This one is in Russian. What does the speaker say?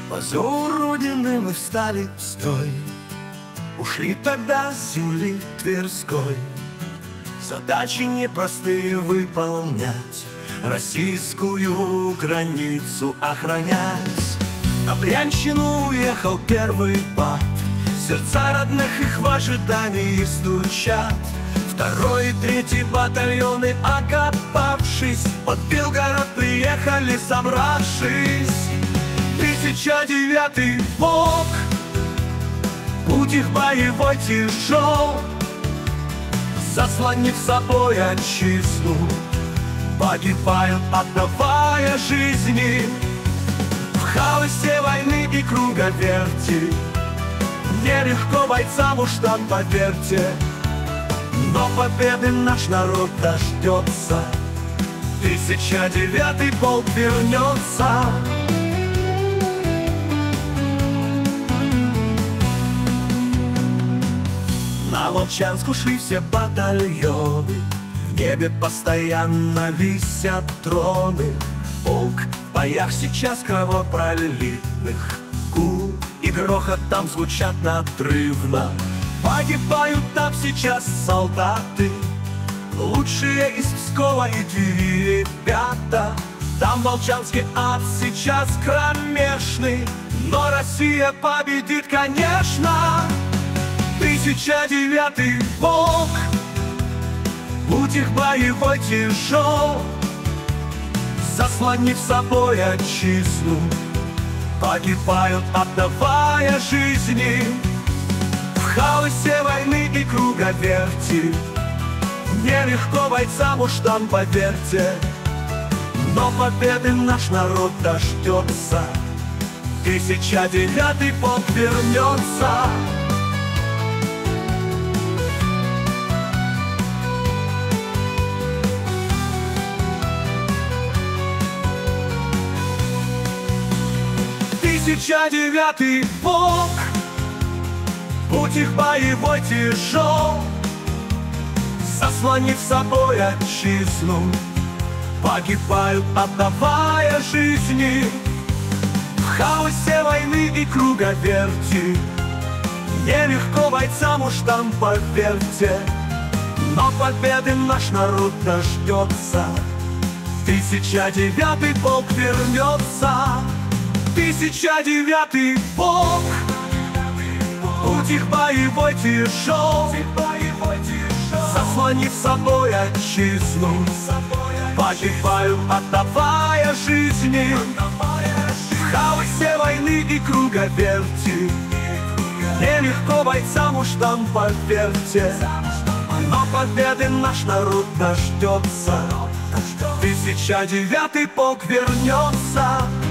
Позор Родины мы встали в строй, ушли тогда с земли Тверской. Задачи непростые выполнять, российскую границу охранять. На Брянщину уехал первый пат, сердца родных их в ожидании стучат. Второй и третий батальоны, окопавшись, под Белгород приехали, собравшись. 1009-й полк, путь их боевой тяжел, заслонив собой отчизну, погибают, отдавая жизни. В хаосе войны и круговерти нелегко бойцам, уж там поверьте, но победы наш народ дождется. 1009-й полк вернется. На Волчанск ушли все батальоны, в небе постоянно висят троны. Полк в боях сейчас кровопролитных, гул и грохот там звучат надрывно. Погибают там сейчас солдаты, лучшие из Пскова и Твери ребята. Там в Волчанске ад сейчас кромешный, но Россия победит, конечно. 1009-й полк, путь их боевой тяжел, заслонив собой отчизну, погибают, отдавая жизни. В хаосе войны и круговерти нелегко бойцам, уж там поверьте, но победы наш народ дождется. 1009-й полк вернется. Девятый полк, путь их боевой тяжел, заслонив собой отчизну, погибают, отдавая жизни. В хаосе войны и круговерти нелегко бойцам, уж там поверьте, но победы наш народ дождется. 1009-й полк вернется. 1009-й полк, путь их боевой тяжел, заслонив собой отчизну, погибают, отдавая жизни. В хаосе войны и круговерти нелегко бойцам, уж там поверьте, но победы наш народ дождется. 1009-й полк вернется.